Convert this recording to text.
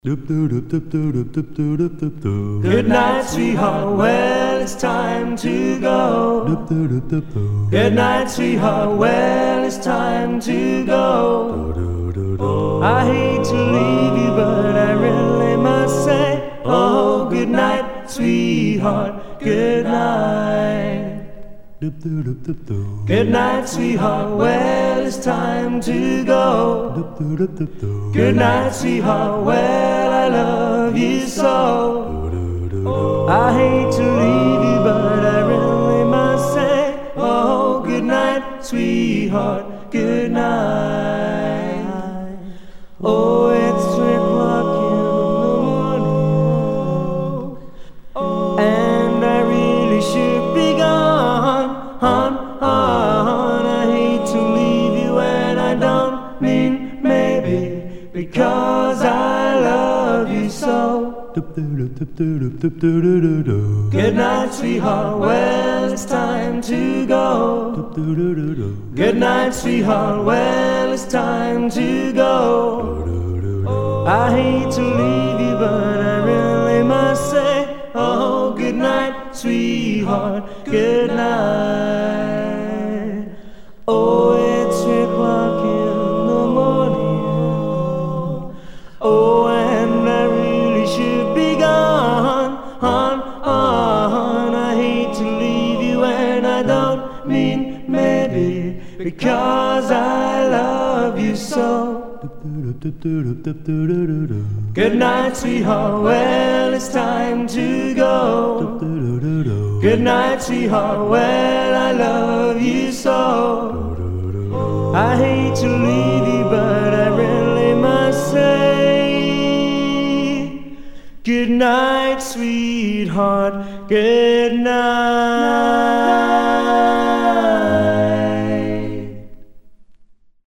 Good night, sweetheart, well, it's time to go. Good night, sweetheart, well, it's time to go. I hate to leave you, but I really must say, oh, good night, sweetheart, good night. Good night, sweetheart, well, it's time to go. Good night, sweetheart, well, I love you so. I hate to leave you, but I really must say, oh, good night, sweetheart, good night. Oh, it's 3 o'clock in the morning, and I really should be gone. I hate to leave you, and I don't mean maybe, because I love you so. Good night, sweetheart, well, it's time to go. Good night, sweetheart, well, it's time to go. I hate to leave you, but I really must say, oh, good night, sweetheart, good night. Oh, it's 3 o'clock in the morning, oh, and I really should be gone. I hate to leave you, and I don't mean maybe, because I love you so. Good night, sweetheart, well, it's time to go. Good night, sweetheart, well, I love you so. I hate to leave you, but I really must say, good night, sweetheart, good night.